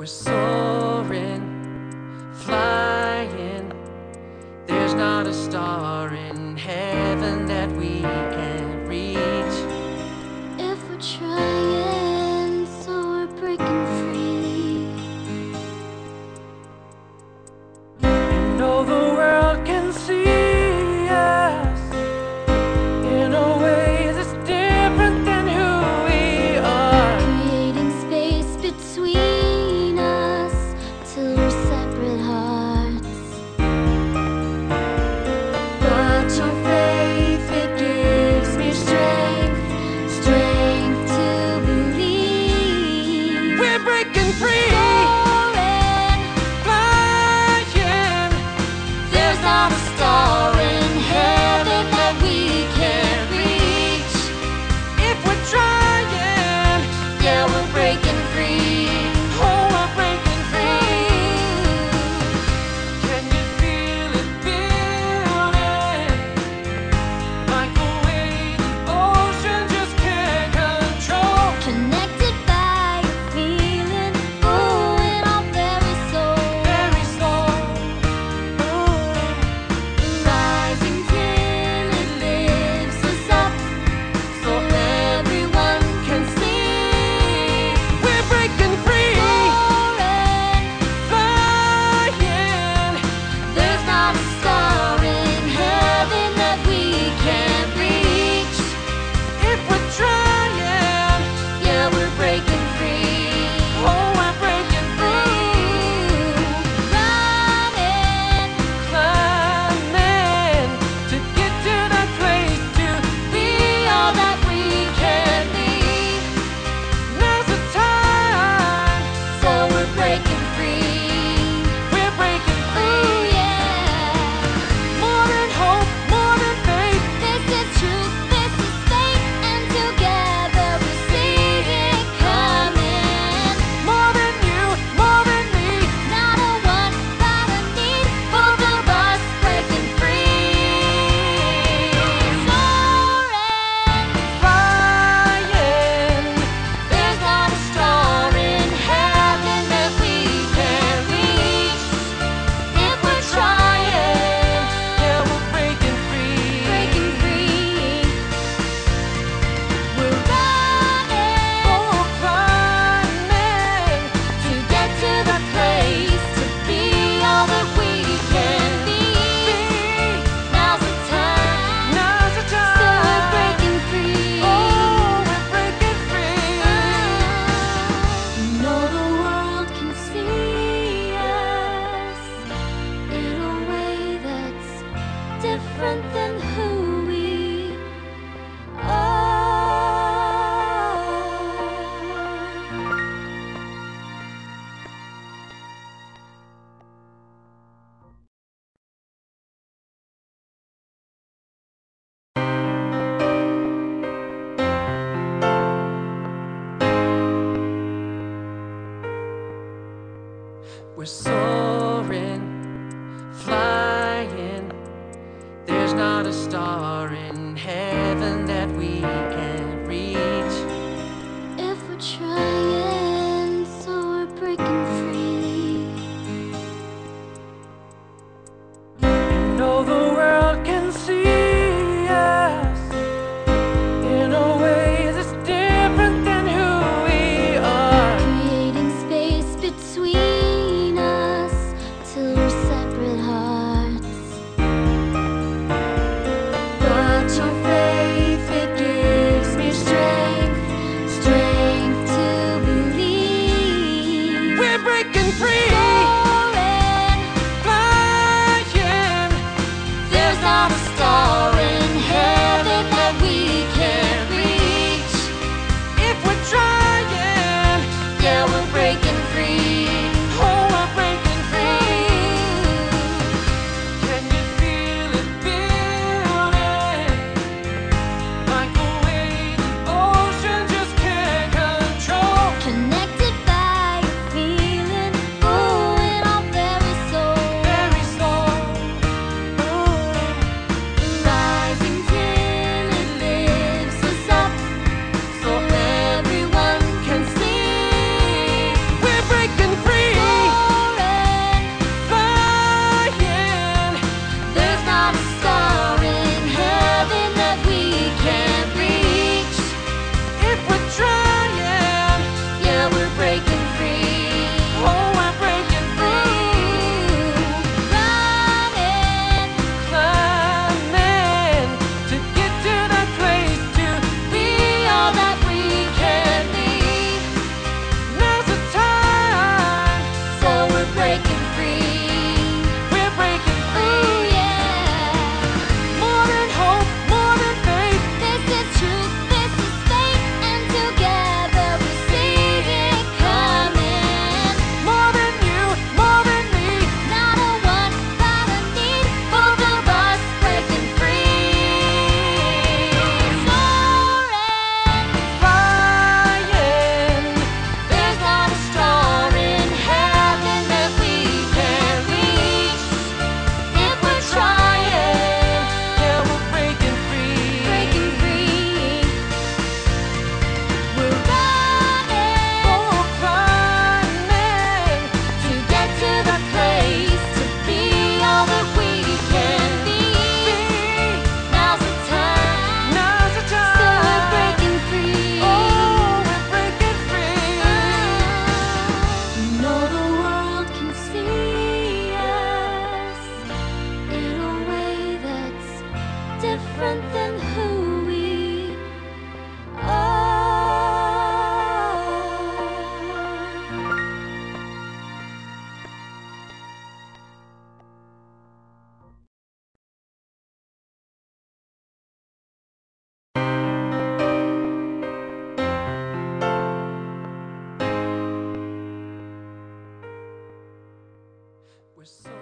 soaring, flying. There's not a star in heaven that we can't reach. If we're trying, so we're breaking free. You know the world can see us in a way that's different than who we are. Creating space between us till we're separate hearts. But your faith, it gives me strength, strength to believe. We're breaking free, Soaring, flying. there's not a star in heaven that we can't reach. If we're trying, Yeah, we're breaking free. oh, we're breaking free. Can you feel it building? Like the way the ocean just can't control. Connected by a feeling, ooh, in our very soul. Very slow. Rising till it lifts us up, so everyone can see. We're breaking free, Soaring, flying. there's not a star in heaven that we can't reach. If we're trying, Yeah, we're breaking free. oh, we're breaking free. Running, Climbing to get to that place to be all that we can be. now's the time. So we're breaking free. We're breaking free. Ooh, yeah. More than hope, more than faith. This is truth, this is fate, and together we see it coming. More than you, more than me. Not a want, but a need, both of us breaking free. Soaring, Flying. there's not a star in heaven that we can't reach. If we're trying, Yeah, we're breaking free. breaking free. We're running Oh, climbing. to get to the place to be all that we can be. Now's the time, Now's the so we're time. breaking free. Oh, we're breaking free. You know the world can see us in a way that's different than who we are. We're soaring, flying. There's not a star in heaven that we can't reach. If we're trying, so we're breaking free. You know the world can see us in a way that's different than who we are. Creating space between us till we're separate hearts. But your faith, it gives me strength, strength to believe. We're breaking free, Soaring, flying. there's not a star in heaven that we can't reach. If we're trying, Yeah, we're breaking free. oh, we're breaking free. Can you feel it building? Like the way the ocean just can't control. Connected by a feeling, ooh, in our very soul. Very slow. different than who we are. We're so